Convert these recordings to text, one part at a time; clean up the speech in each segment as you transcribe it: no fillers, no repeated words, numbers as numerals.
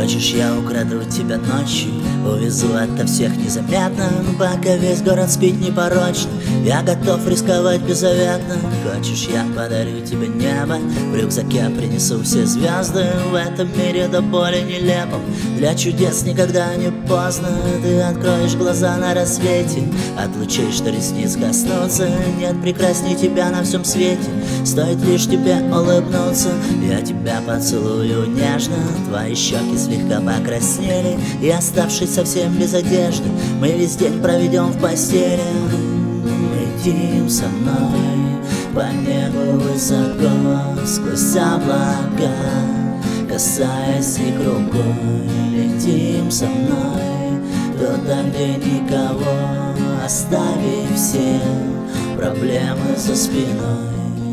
Хочешь, я украду тебя ночью, увезу ото всех незаметно, пока весь город спит непорочно, я готов рисковать беззаветно. Хочешь, я подарю тебе небо, в рюкзаке принесу все звезды, в этом мире до боли нелепом, для чудес никогда не поздно. Ты откроешь глаза на рассвете, от лучей, что ресниц коснутся, нет прекрасней тебя на всем свете, стоит лишь тебе улыбнуться. Я тебя поцелую нежно, твои щеки слегка покраснели, и оставшись совсем без одежды, мы весь день проведем в постели. Летим со мной по небу высоко, сквозь облака, касаясь их рукой. Летим со мной туда, где никого, оставив все проблемы за спиной.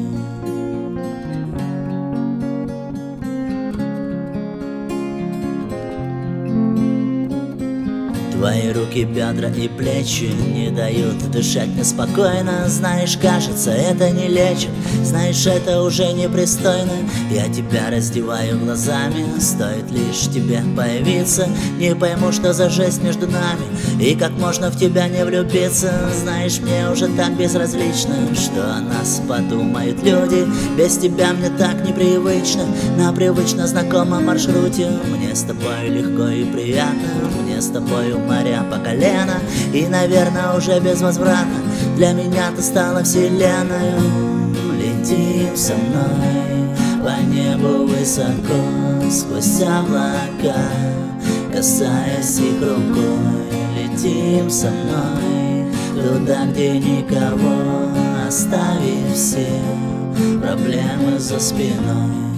Твои руки, бедра и плечи не дают дышать мне спокойно. Знаешь, кажется, это не лечит, знаешь, это уже непристойно. Я тебя раздеваю глазами, стоит лишь тебе появиться. Не пойму, что за жесть между нами, и как можно в тебя не влюбиться. Знаешь, мне уже так безразлично, что о нас подумают люди. Без тебя мне так непривычно, на привычно знакомом маршруте. Мне с тобой легко и приятно, мне с тобой моря по колено, и, наверное, уже без возврата для меня ты стала вселенной. Летим со мной по небу высоко, сквозь облака, касаясь их рукой. Летим со мной туда, где никого, оставив все проблемы за спиной.